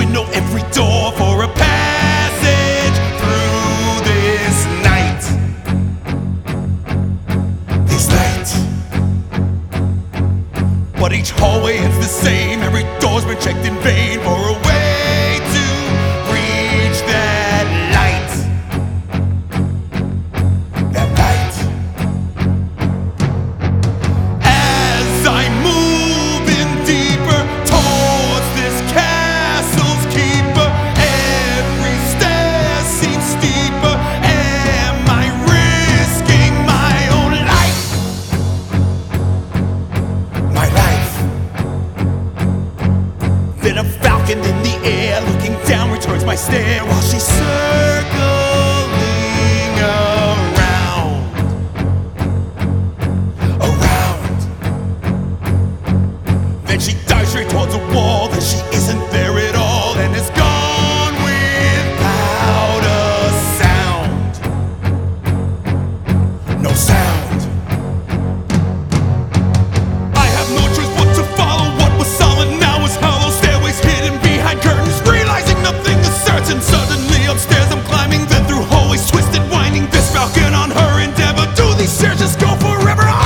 know every door for a passage through this night. This night. But each hallway ends the same. Every door's been checked in vain for a way to reach that light. That light. As I move in deeper towards this castle's keeper, every stair seems steeper. Am I risking my own life? My life. Then a falcon in the air, looking down, returns my stare while she's circling around. Then she dives straight towards a wall, then she isn't there at all, and is gone without a sound. No sound. I have no choice but to follow. What was solid now is hollow. Stairways hidden behind curtains, realizing nothing is certain. Suddenly upstairs I'm climbing, then through hallways twisted, winding. This falcon on her endeavor. Do these stairs just go forever on?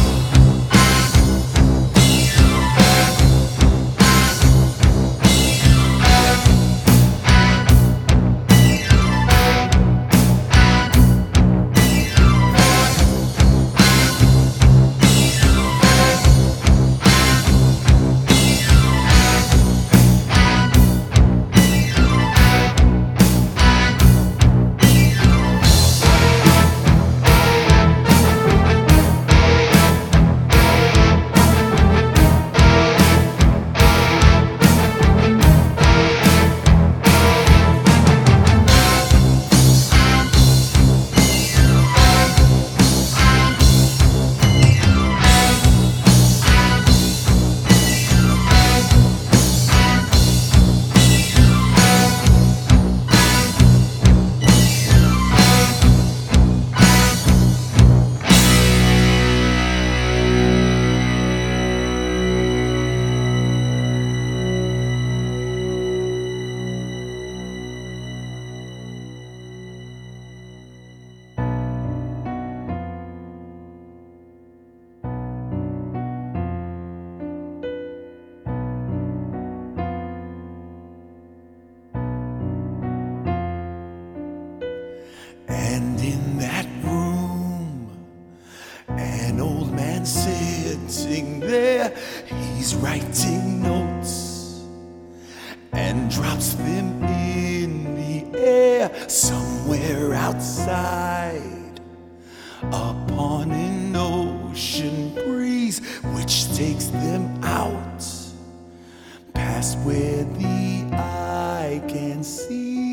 And in that room, an old man sitting there, he's writing notes and drops them in the air somewhere outside upon an ocean breeze, which takes them out past where the eye can see.